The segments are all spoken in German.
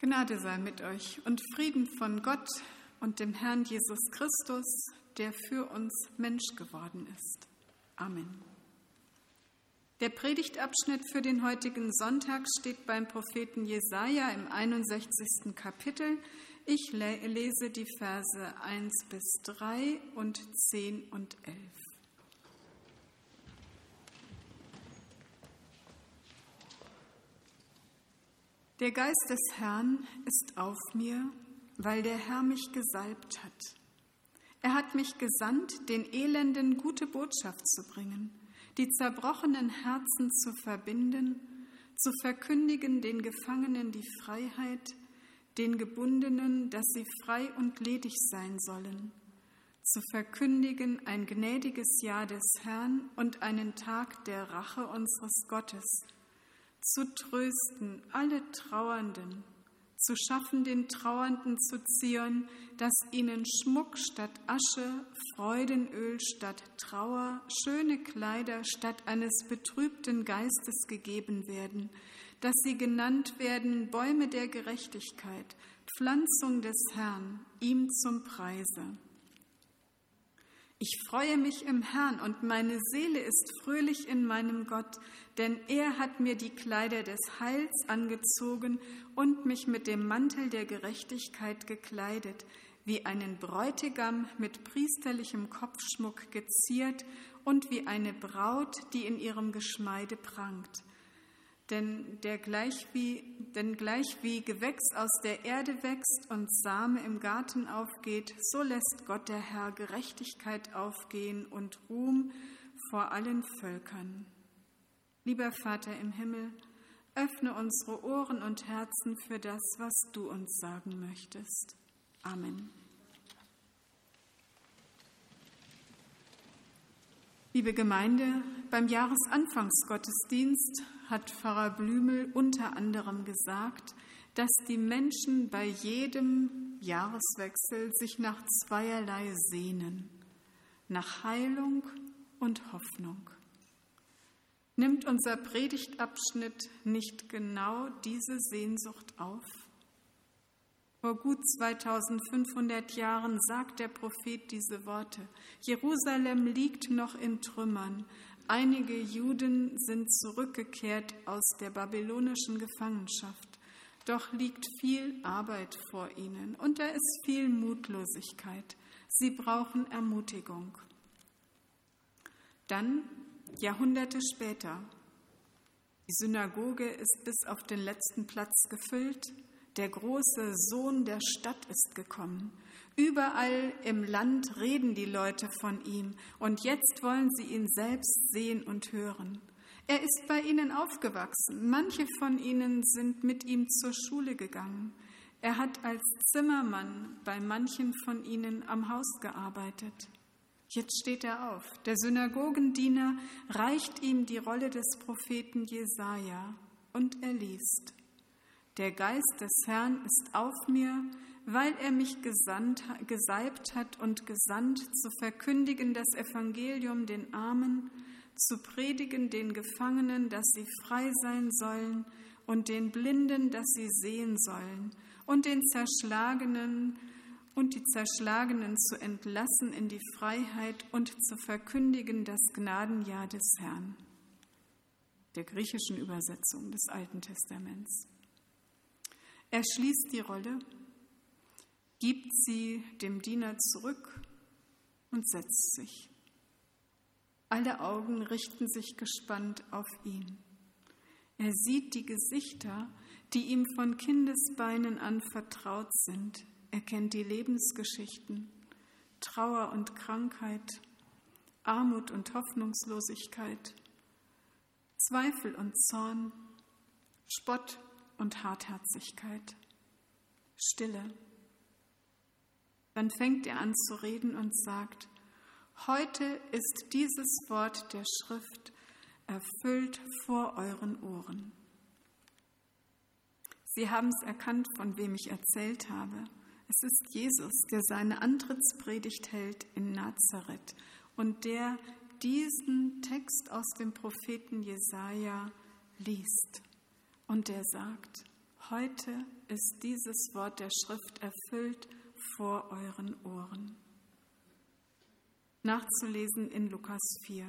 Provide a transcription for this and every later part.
Gnade sei mit euch und Frieden von Gott und dem Herrn Jesus Christus, der für uns Mensch geworden ist. Amen. Der Predigtabschnitt für den heutigen Sonntag steht beim Propheten Jesaja im 61. Kapitel. Ich lese die Verse 1 bis 3 und 10 und 11. Der Geist des Herrn ist auf mir, weil der Herr mich gesalbt hat. Er hat mich gesandt, den Elenden gute Botschaft zu bringen, die zerbrochenen Herzen zu verbinden, zu verkündigen den Gefangenen die Freiheit, den Gebundenen, dass sie frei und ledig sein sollen, zu verkündigen ein gnädiges Jahr des Herrn und einen Tag der Rache unseres Gottes, zu trösten alle Trauernden, zu schaffen den Trauernden zu Zion, dass ihnen Schmuck statt Asche, Freudenöl statt Trauer, schöne Kleider statt eines betrübten Geistes gegeben werden, dass sie genannt werden Bäume der Gerechtigkeit, Pflanzung des Herrn, ihm zum Preise. Ich freue mich im Herrn und meine Seele ist fröhlich in meinem Gott, denn er hat mir die Kleider des Heils angezogen und mich mit dem Mantel der Gerechtigkeit gekleidet, wie einen Bräutigam mit priesterlichem Kopfschmuck geziert und wie eine Braut, die in ihrem Geschmeide prangt. Denn gleich wie Gewächs aus der Erde wächst und Same im Garten aufgeht, so lässt Gott der Herr Gerechtigkeit aufgehen und Ruhm vor allen Völkern. Lieber Vater im Himmel, öffne unsere Ohren und Herzen für das, was du uns sagen möchtest. Amen. Liebe Gemeinde, beim Jahresanfangsgottesdienst hat Pfarrer Blümel unter anderem gesagt, dass die Menschen bei jedem Jahreswechsel sich nach zweierlei sehnen, nach Heilung und Hoffnung. Nimmt unser Predigtabschnitt nicht genau diese Sehnsucht auf? Vor gut 2500 Jahren sagt der Prophet diese Worte: Jerusalem liegt noch in Trümmern. Einige Juden sind zurückgekehrt aus der babylonischen Gefangenschaft. Doch liegt viel Arbeit vor ihnen und da ist viel Mutlosigkeit. Sie brauchen Ermutigung. Dann, Jahrhunderte später, die Synagoge ist bis auf den letzten Platz gefüllt. Der große Sohn der Stadt ist gekommen. Überall im Land reden die Leute von ihm und jetzt wollen sie ihn selbst sehen und hören. Er ist bei ihnen aufgewachsen. Manche von ihnen sind mit ihm zur Schule gegangen. Er hat als Zimmermann bei manchen von ihnen am Haus gearbeitet. Jetzt steht er auf. Der Synagogendiener reicht ihm die Rolle des Propheten Jesaja und er liest: Der Geist des Herrn ist auf mir, weil er mich gesalbt hat und gesandt, zu verkündigen das Evangelium den Armen, zu predigen den Gefangenen, dass sie frei sein sollen, und den Blinden, dass sie sehen sollen, und die Zerschlagenen zu entlassen in die Freiheit und zu verkündigen das Gnadenjahr des Herrn. Der griechischen Übersetzung des Alten Testaments. Er schließt die Rolle, gibt sie dem Diener zurück und setzt sich. Alle Augen richten sich gespannt auf ihn. Er sieht die Gesichter, die ihm von Kindesbeinen an vertraut sind. Er kennt die Lebensgeschichten, Trauer und Krankheit, Armut und Hoffnungslosigkeit, Zweifel und Zorn, Spott und Hartherzigkeit, Stille. Dann fängt er an zu reden und sagt: Heute ist dieses Wort der Schrift erfüllt vor euren Ohren. Sie haben es erkannt, von wem ich erzählt habe. Es ist Jesus, der seine Antrittspredigt hält in Nazareth und der diesen Text aus dem Propheten Jesaja liest. Und der sagt: Heute ist dieses Wort der Schrift erfüllt vor euren Ohren. Nachzulesen in Lukas 4.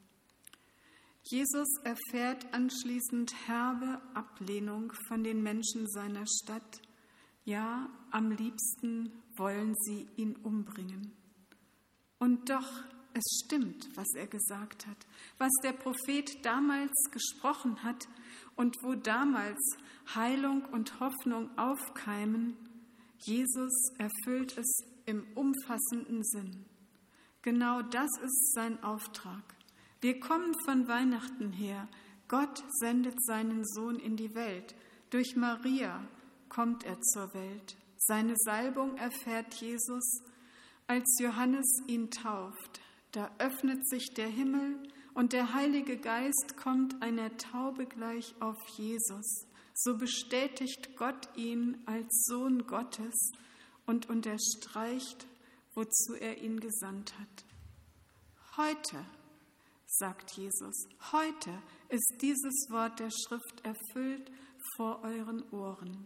Jesus erfährt anschließend herbe Ablehnung von den Menschen seiner Stadt. Ja, am liebsten wollen sie ihn umbringen. Und doch, es stimmt, was er gesagt hat, was der Prophet damals gesprochen hat und wo damals Heilung und Hoffnung aufkeimen, Jesus erfüllt es im umfassenden Sinn. Genau das ist sein Auftrag. Wir kommen von Weihnachten her. Gott sendet seinen Sohn in die Welt. Durch Maria kommt er zur Welt. Seine Salbung erfährt Jesus, als Johannes ihn tauft. Da öffnet sich der Himmel und der Heilige Geist kommt einer Taube gleich auf Jesus. So bestätigt Gott ihn als Sohn Gottes und unterstreicht, wozu er ihn gesandt hat. Heute, sagt Jesus, heute ist dieses Wort der Schrift erfüllt vor euren Ohren.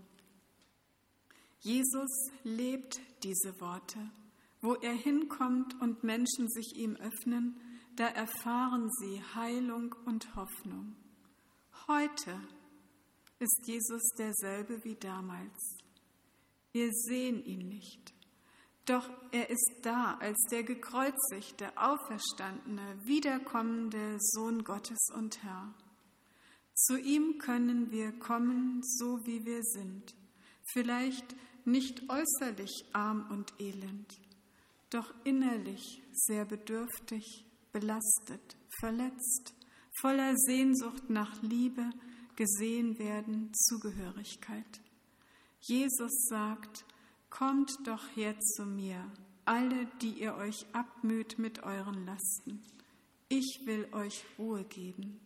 Jesus lebt diese Worte. Wo er hinkommt und Menschen sich ihm öffnen, da erfahren sie Heilung und Hoffnung. Heute ist Jesus derselbe wie damals. Wir sehen ihn nicht, doch er ist da als der gekreuzigte, auferstandene, wiederkommende Sohn Gottes und Herr. Zu ihm können wir kommen, so wie wir sind, vielleicht nicht äußerlich arm und elend, doch innerlich sehr bedürftig, belastet, verletzt, voller Sehnsucht nach Liebe, gesehen werden, Zugehörigkeit. Jesus sagt, kommt doch her zu mir, alle, die ihr euch abmüht mit euren Lasten. Ich will euch Ruhe geben.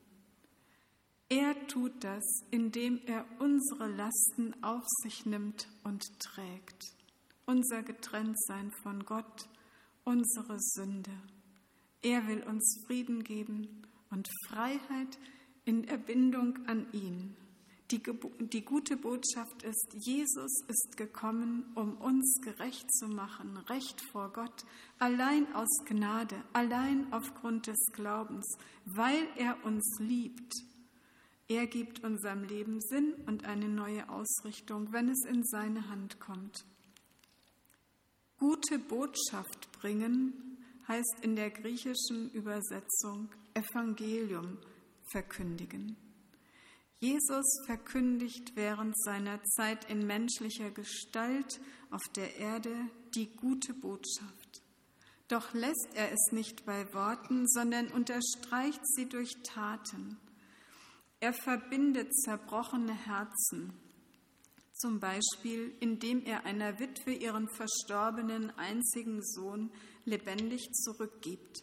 Er tut das, indem er unsere Lasten auf sich nimmt und trägt. Unser Getrenntsein von Gott, unsere Sünde. Er will uns Frieden geben und Freiheit in Erbindung an ihn. Die gute Botschaft ist, Jesus ist gekommen, um uns gerecht zu machen, Recht vor Gott, allein aus Gnade, allein aufgrund des Glaubens, weil er uns liebt. Er gibt unserem Leben Sinn und eine neue Ausrichtung, wenn es in seine Hand kommt. Gute Botschaft bringen heißt in der griechischen Übersetzung Evangelium verkündigen. Jesus verkündigt während seiner Zeit in menschlicher Gestalt auf der Erde die gute Botschaft. Doch lässt er es nicht bei Worten, sondern unterstreicht sie durch Taten. Er verbindet zerbrochene Herzen, zum Beispiel indem er einer Witwe ihren verstorbenen einzigen Sohn lebendig zurückgibt.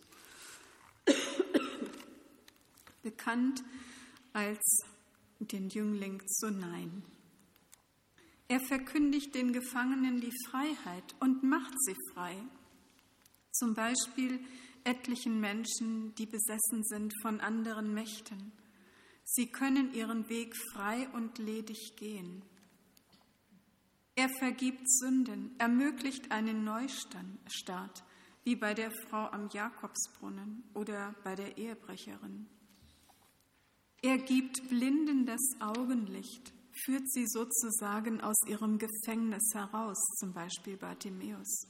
Bekannt als den Jüngling zu Nain. Er verkündigt den Gefangenen die Freiheit und macht sie frei. Zum Beispiel etlichen Menschen, die besessen sind von anderen Mächten. Sie können ihren Weg frei und ledig gehen. Er vergibt Sünden, ermöglicht einen Neustart, wie bei der Frau am Jakobsbrunnen oder bei der Ehebrecherin. Er gibt Blinden das Augenlicht, führt sie sozusagen aus ihrem Gefängnis heraus, zum Beispiel Bartimäus.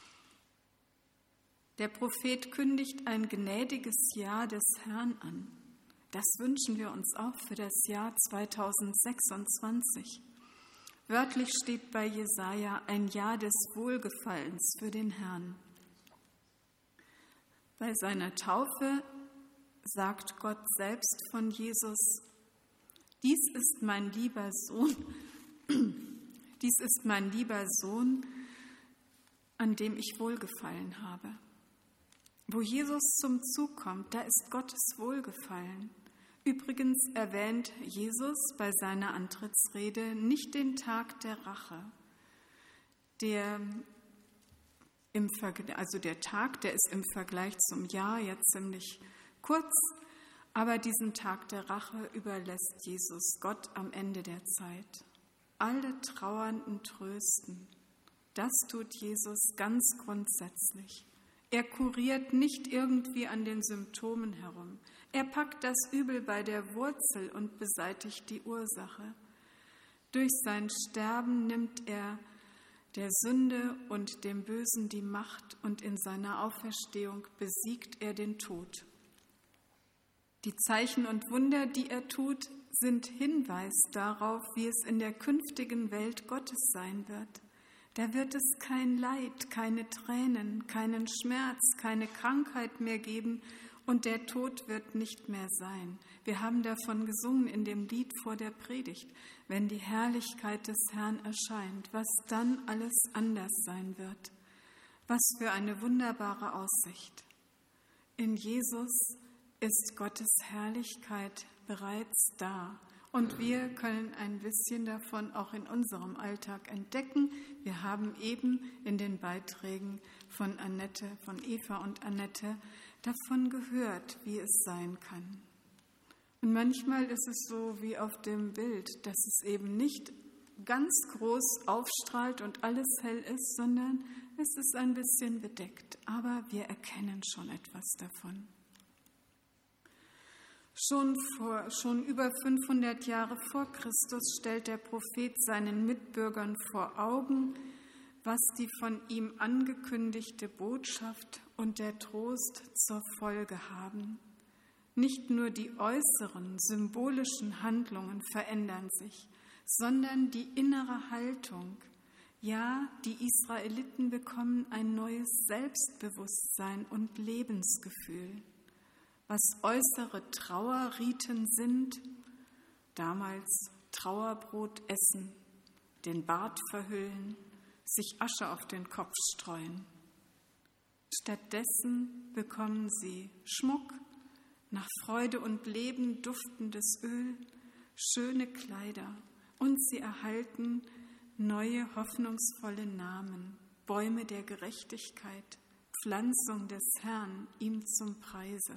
Der Prophet kündigt ein gnädiges Jahr des Herrn an. Das wünschen wir uns auch für das Jahr 2026. Wörtlich steht bei Jesaja ein Jahr des Wohlgefallens für den Herrn. Bei seiner Taufe sagt Gott selbst von Jesus: Dies ist mein lieber Sohn, an dem ich Wohlgefallen habe. Wo Jesus zum Zug kommt, da ist Gottes Wohlgefallen. Übrigens erwähnt Jesus bei seiner Antrittsrede nicht den Tag der Rache. Der Tag, der ist im Vergleich zum Jahr ja ziemlich kurz, aber diesen Tag der Rache überlässt Jesus Gott am Ende der Zeit. alle Trauernden trösten. Das tut Jesus ganz grundsätzlich. Er kuriert nicht irgendwie an den Symptomen herum. Er packt das Übel bei der Wurzel und beseitigt die Ursache. Durch sein Sterben nimmt er der Sünde und dem Bösen die Macht und in seiner Auferstehung besiegt er den Tod. Die Zeichen und Wunder, die er tut, sind Hinweis darauf, wie es in der künftigen Welt Gottes sein wird. Da wird es kein Leid, keine Tränen, keinen Schmerz, keine Krankheit mehr geben und der Tod wird nicht mehr sein. Wir haben davon gesungen in dem Lied vor der Predigt, wenn die Herrlichkeit des Herrn erscheint, was dann alles anders sein wird. Was für eine wunderbare Aussicht. In Jesus ist Gottes Herrlichkeit bereits da. Und wir können ein bisschen davon auch in unserem Alltag entdecken. Wir haben eben in den Beiträgen von Eva und Annette, davon gehört, wie es sein kann. Und manchmal ist es so wie auf dem Bild, dass es eben nicht ganz groß aufstrahlt und alles hell ist, sondern es ist ein bisschen bedeckt. Aber wir erkennen schon etwas davon. Schon über 500 Jahre vor Christus stellt der Prophet seinen Mitbürgern vor Augen, was die von ihm angekündigte Botschaft und der Trost zur Folge haben. Nicht nur die äußeren, symbolischen Handlungen verändern sich, sondern die innere Haltung. Ja, die Israeliten bekommen ein neues Selbstbewusstsein und Lebensgefühl. Was äußere Trauerriten sind, damals Trauerbrot essen, den Bart verhüllen, sich Asche auf den Kopf streuen. Stattdessen bekommen sie Schmuck, nach Freude und Leben duftendes Öl, schöne Kleider und sie erhalten neue hoffnungsvolle Namen, Bäume der Gerechtigkeit, Pflanzung des Herrn ihm zum Preise.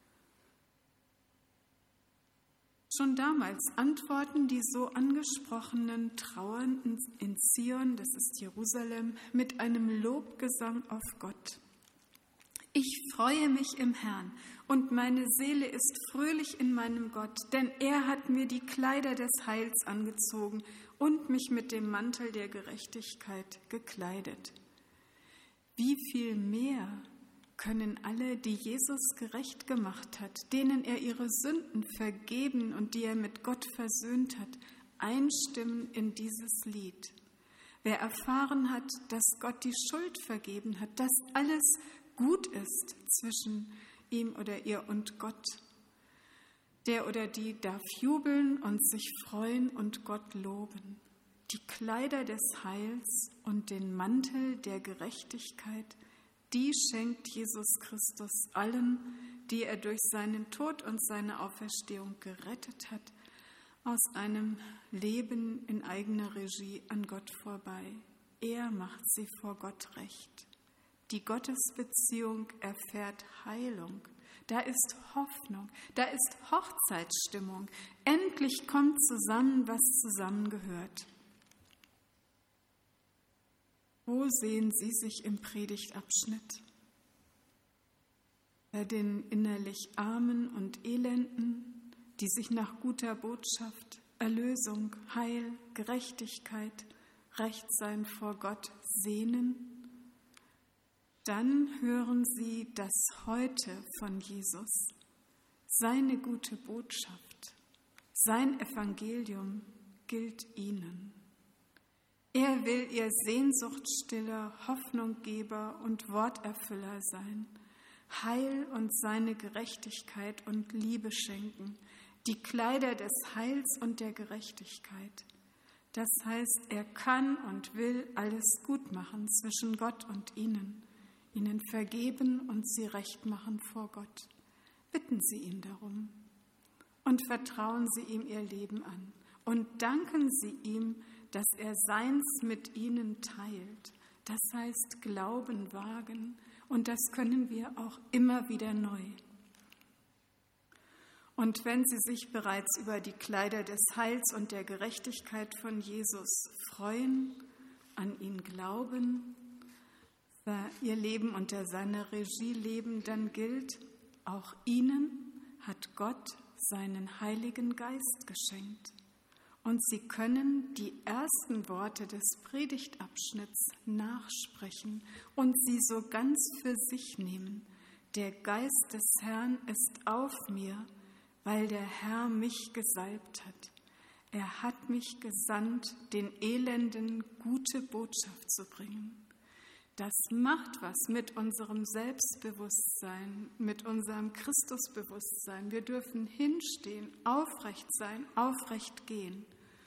Schon damals antworten die so angesprochenen Trauernden in Zion, das ist Jerusalem, mit einem Lobgesang auf Gott. Ich freue mich im Herrn und meine Seele ist fröhlich in meinem Gott, denn er hat mir die Kleider des Heils angezogen und mich mit dem Mantel der Gerechtigkeit gekleidet. Wie viel mehr können alle, die Jesus gerecht gemacht hat, denen er ihre Sünden vergeben und die er mit Gott versöhnt hat, einstimmen in dieses Lied. Wer erfahren hat, dass Gott die Schuld vergeben hat, dass alles gut ist zwischen ihm oder ihr und Gott, der oder die darf jubeln und sich freuen und Gott loben. Die Kleider des Heils und den Mantel der Gerechtigkeit, die schenkt Jesus Christus allen, die er durch seinen Tod und seine Auferstehung gerettet hat, aus einem Leben in eigener Regie an Gott vorbei. Er macht sie vor Gott recht. Die Gottesbeziehung erfährt Heilung. Da ist Hoffnung, da ist Hochzeitsstimmung. Endlich kommt zusammen, was zusammengehört. Wo sehen Sie sich im Predigtabschnitt? Bei den innerlich Armen und Elenden, die sich nach guter Botschaft, Erlösung, Heil, Gerechtigkeit, Rechtsein vor Gott sehnen? Dann hören Sie das Heute von Jesus, seine gute Botschaft, sein Evangelium gilt Ihnen. Er will ihr Sehnsuchtsstiller, Hoffnunggeber und Worterfüller sein, Heil und seine Gerechtigkeit und Liebe schenken, die Kleider des Heils und der Gerechtigkeit. Das heißt, er kann und will alles gut machen zwischen Gott und ihnen vergeben und sie recht machen vor Gott. Bitten Sie ihn darum und vertrauen Sie ihm Ihr Leben an und danken Sie ihm, dass er seins mit ihnen teilt. Das heißt Glauben wagen und das können wir auch immer wieder neu. Und wenn sie sich bereits über die Kleider des Heils und der Gerechtigkeit von Jesus freuen, an ihn glauben, ihr Leben unter seiner Regie leben, dann gilt, auch ihnen hat Gott seinen Heiligen Geist geschenkt. Und sie können die ersten Worte des Predigtabschnitts nachsprechen und sie so ganz für sich nehmen. Der Geist des Herrn ist auf mir, weil der Herr mich gesalbt hat. Er hat mich gesandt, den Elenden gute Botschaft zu bringen. Das macht was mit unserem Selbstbewusstsein, mit unserem Christusbewusstsein. Wir dürfen hinstehen, aufrecht sein, aufrecht gehen.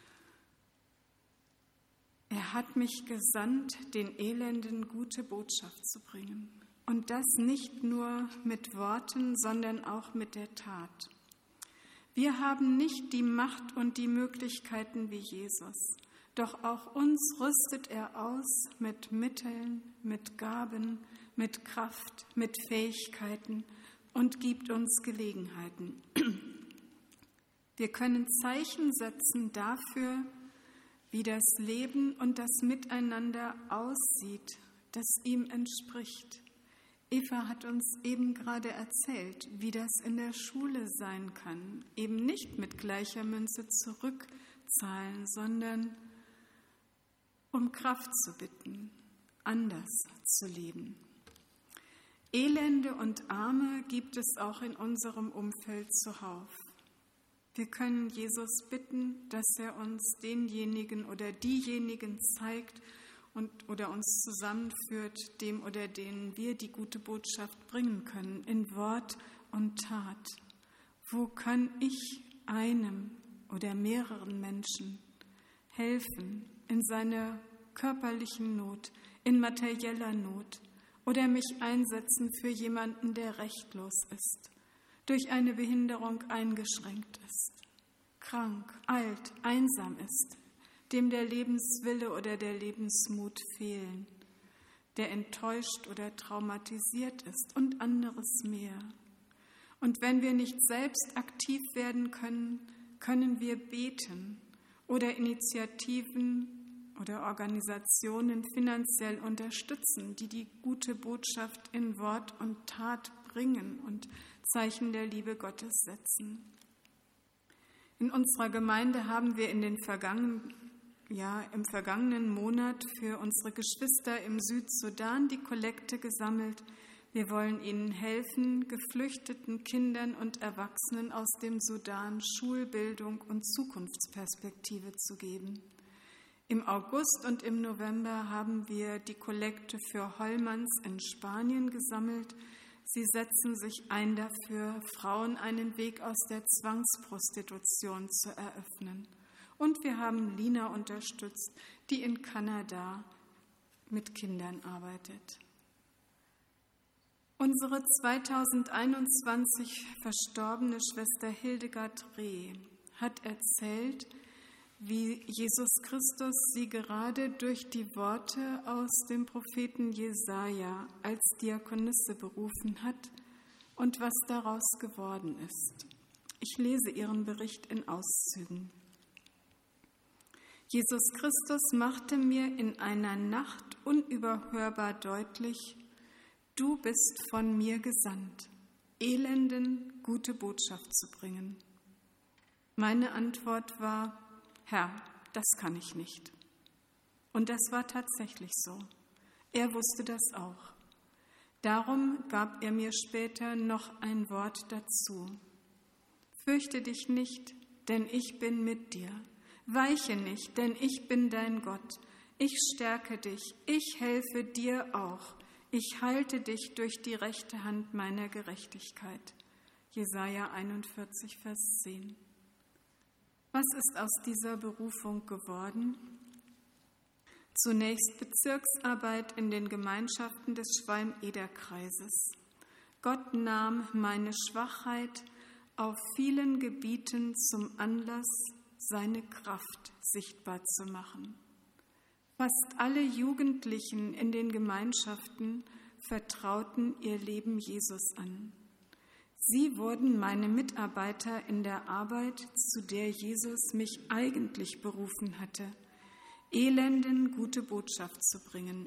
Er hat mich gesandt, den Elenden gute Botschaft zu bringen. Und das nicht nur mit Worten, sondern auch mit der Tat. Wir haben nicht die Macht und die Möglichkeiten wie Jesus. Doch auch uns rüstet er aus mit Mitteln, mit Gaben, mit Kraft, mit Fähigkeiten und gibt uns Gelegenheiten. Wir können Zeichen setzen dafür, wie das Leben und das Miteinander aussieht, das ihm entspricht. Eva hat uns eben gerade erzählt, wie das in der Schule sein kann. Eben nicht mit gleicher Münze zurückzahlen, sondern um Kraft zu bitten, anders zu leben. Elende und Arme gibt es auch in unserem Umfeld zuhauf. Wir können Jesus bitten, dass er uns denjenigen oder diejenigen zeigt oder uns zusammenführt, dem oder denen wir die gute Botschaft bringen können, in Wort und Tat. Wo kann ich einem oder mehreren Menschen helfen in seiner körperlichen Not, in materieller Not oder mich einsetzen für jemanden, der rechtlos ist, durch eine Behinderung eingeschränkt ist, krank, alt, einsam ist, dem der Lebenswille oder der Lebensmut fehlen, der enttäuscht oder traumatisiert ist und anderes mehr. Und wenn wir nicht selbst aktiv werden können, können wir beten oder Initiativen oder Organisationen finanziell unterstützen, die die gute Botschaft in Wort und Tat bringen und Zeichen der Liebe Gottes setzen. In unserer Gemeinde haben wir im vergangenen Monat für unsere Geschwister im Südsudan die Kollekte gesammelt. Wir wollen ihnen helfen, geflüchteten Kindern und Erwachsenen aus dem Sudan Schulbildung und Zukunftsperspektive zu geben. Im August und im November haben wir die Kollekte für Hollmanns in Spanien gesammelt. Sie setzen sich ein dafür, Frauen einen Weg aus der Zwangsprostitution zu eröffnen. Und wir haben Lina unterstützt, die in Kanada mit Kindern arbeitet. Unsere 2021 verstorbene Schwester Hildegard Reh hat erzählt, wie Jesus Christus sie gerade durch die Worte aus dem Propheten Jesaja als Diakonisse berufen hat und was daraus geworden ist. Ich lese ihren Bericht in Auszügen. Jesus Christus machte mir in einer Nacht unüberhörbar deutlich: Du bist von mir gesandt, Elenden gute Botschaft zu bringen. Meine Antwort war: Herr, das kann ich nicht. Und das war tatsächlich so. Er wusste das auch. Darum gab er mir später noch ein Wort dazu. Fürchte dich nicht, denn ich bin mit dir. Weiche nicht, denn ich bin dein Gott. Ich stärke dich, ich helfe dir auch. Ich halte dich durch die rechte Hand meiner Gerechtigkeit. Jesaja 41, Vers 10. Was ist aus dieser Berufung geworden? Zunächst Bezirksarbeit in den Gemeinschaften des Schwalm-Eder-Kreises. Gott nahm meine Schwachheit auf vielen Gebieten zum Anlass, seine Kraft sichtbar zu machen. Fast alle Jugendlichen in den Gemeinschaften vertrauten ihr Leben Jesus an. Sie wurden meine Mitarbeiter in der Arbeit, zu der Jesus mich eigentlich berufen hatte, Elenden gute Botschaft zu bringen.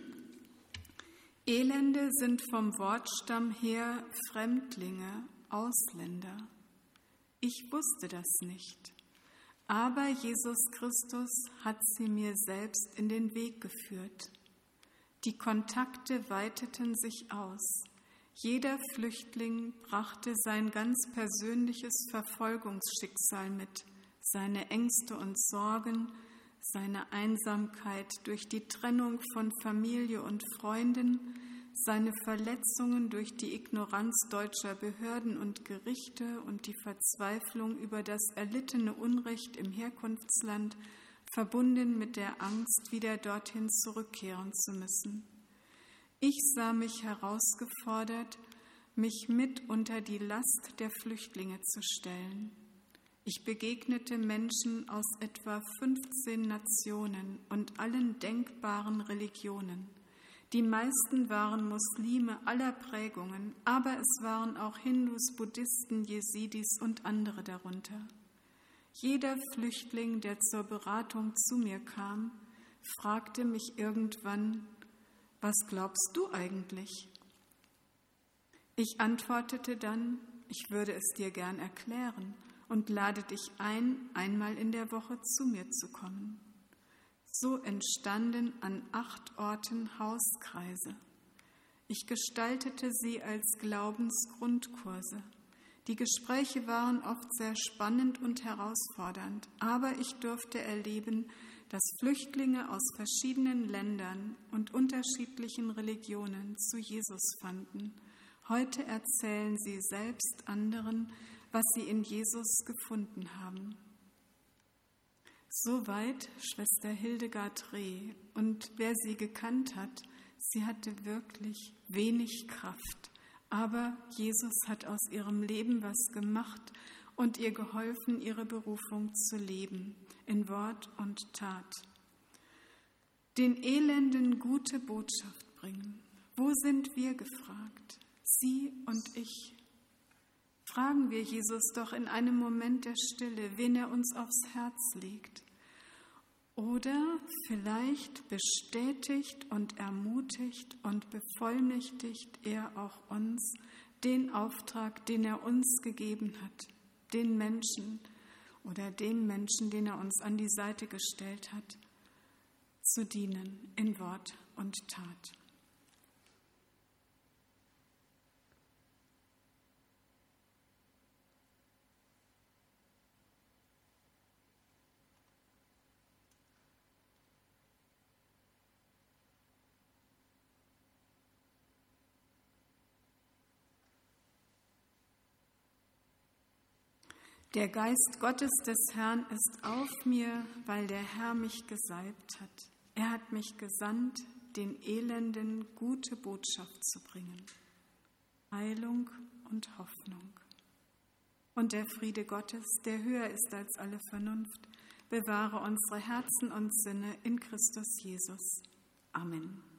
Elende sind vom Wortstamm her Fremdlinge, Ausländer. Ich wusste das nicht, aber Jesus Christus hat sie mir selbst in den Weg geführt. Die Kontakte weiteten sich aus. Jeder Flüchtling brachte sein ganz persönliches Verfolgungsschicksal mit, seine Ängste und Sorgen, seine Einsamkeit durch die Trennung von Familie und Freunden, seine Verletzungen durch die Ignoranz deutscher Behörden und Gerichte und die Verzweiflung über das erlittene Unrecht im Herkunftsland, verbunden mit der Angst, wieder dorthin zurückkehren zu müssen. Ich sah mich herausgefordert, mich mit unter die Last der Flüchtlinge zu stellen. Ich begegnete Menschen aus etwa 15 Nationen und allen denkbaren Religionen. Die meisten waren Muslime aller Prägungen, aber es waren auch Hindus, Buddhisten, Jesidis und andere darunter. Jeder Flüchtling, der zur Beratung zu mir kam, fragte mich irgendwann: Was glaubst du eigentlich? Ich antwortete dann: Ich würde es dir gern erklären und lade dich ein, einmal in der Woche zu mir zu kommen. So entstanden an 8 Orten Hauskreise. Ich gestaltete sie als Glaubensgrundkurse. Die Gespräche waren oft sehr spannend und herausfordernd, aber ich durfte erleben, dass Flüchtlinge aus verschiedenen Ländern und unterschiedlichen Religionen zu Jesus fanden. Heute erzählen sie selbst anderen, was sie in Jesus gefunden haben. Soweit Schwester Hildegard Reh. Und wer sie gekannt hat, sie hatte wirklich wenig Kraft. Aber Jesus hat aus ihrem Leben was gemacht und ihr geholfen, ihre Berufung zu leben, in Wort und Tat. Den Elenden gute Botschaft bringen. Wo sind wir gefragt? Sie und ich. Fragen wir Jesus doch in einem Moment der Stille, wen er uns aufs Herz legt. Oder vielleicht bestätigt und ermutigt und bevollmächtigt er auch uns den Auftrag, den er uns gegeben hat, den Menschen oder dem Menschen, den er uns an die Seite gestellt hat, zu dienen in Wort und Tat. Der Geist Gottes des Herrn ist auf mir, weil der Herr mich gesalbt hat. Er hat mich gesandt, den Elenden gute Botschaft zu bringen. Heilung und Hoffnung. Und der Friede Gottes, der höher ist als alle Vernunft, bewahre unsere Herzen und Sinne in Christus Jesus. Amen.